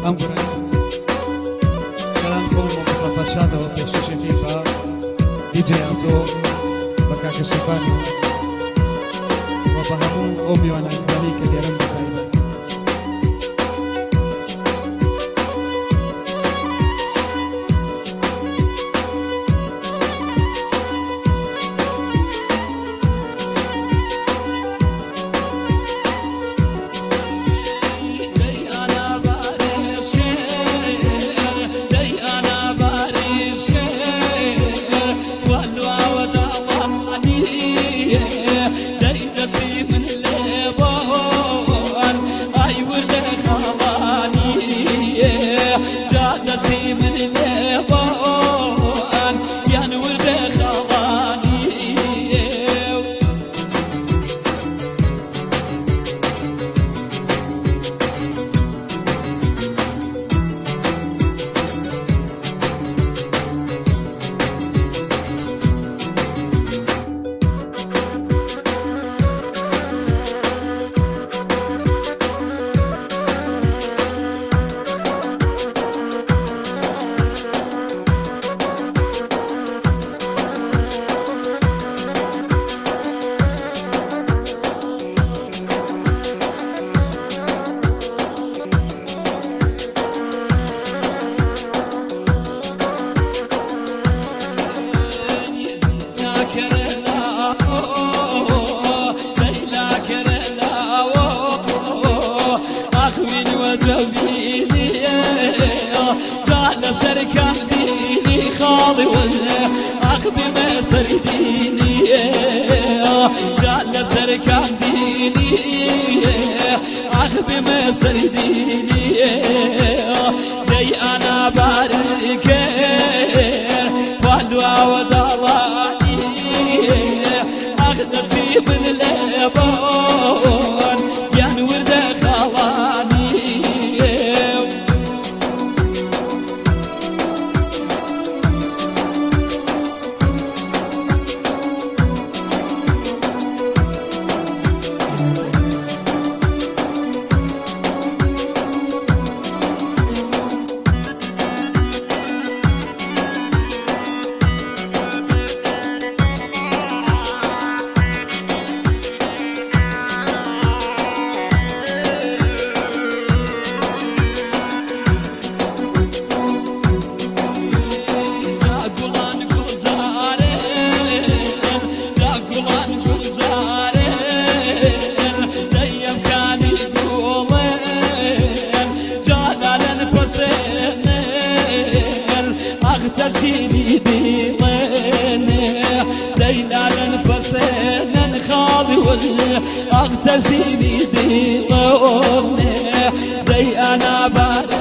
ام گرای کلام کن مصطفی شاد و پیشکش تیپا دیجی آزو بکاک شفانی و بهمون اومی و نزدی که دیرم بکایده سركم ديني خاضي ولا عقبي ما سرديني جعل سركم ديني عقبي ما سرديني دي انا بارك والوا ودراني اغدسي من اللبون يا ورد خلاني اغتسيني ديوان ليلى لنبسين خاضي ولا اغتسيني ديوان دي انا بارك